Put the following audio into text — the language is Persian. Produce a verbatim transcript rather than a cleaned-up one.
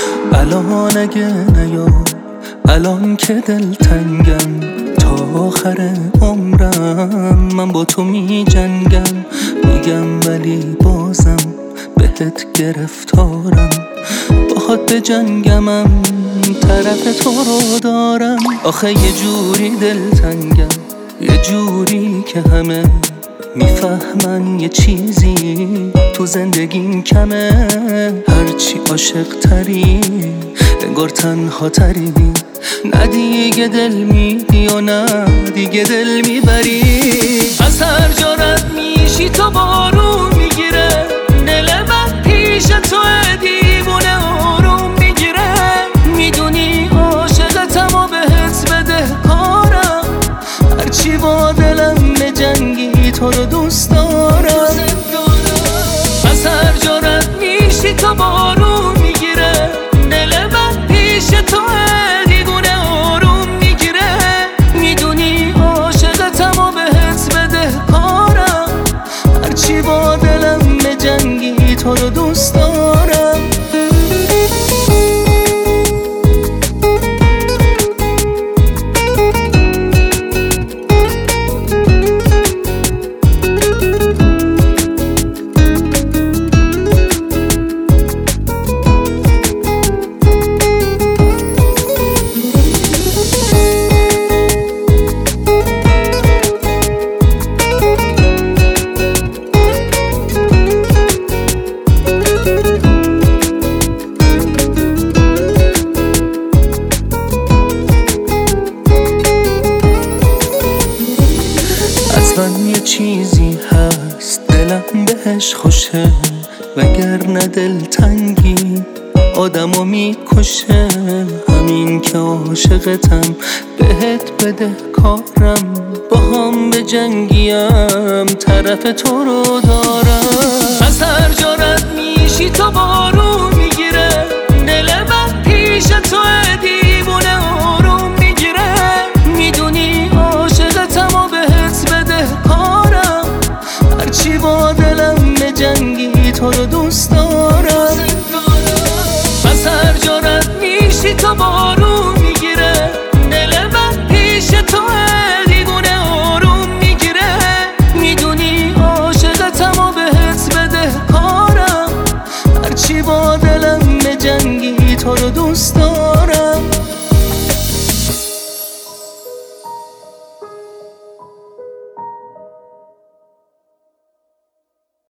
الان اگه نیای، الان که دلتنگم، تا آخر عمرم من با تو می جنگم. میگم ولی بازم بهت گرفتارم، باهات به جنگمم، طرف تو رو دارم. آخه یه جوری دلتنگم، یه جوری که همه میفهمن یه چیزی تو زندگیم کمه. هرچی عاشق تری انگار تنها تری، نه دیگه دل میدی و نه دیگه دل میبری. از هر جا رد میشی تو بارون میگیره، دل من پیش تو دیوونه آروم میگیره. میدونی عاشقتم و بهت بده کارم، هرچی با دلم به جنگی تو رو دوست دارم. از هر جا رد میشی تو بارون میگیره، دل من پیش تو دیوونه آروم میگیره. میدونی عاشقتم و بهت بده کارم، هرچی با دلم به جنگی تو رو دوست دارم. حتما یه چیزی هست دلم بهش خوشه، وگرنه دلتنگی آدمو میکشه. همین که عاشقتم بهت بده کارم، با هم به جنگیم، طرف تو رو دارم. از هر جا رد میشی تو بارون میگیره، دل من پیش تو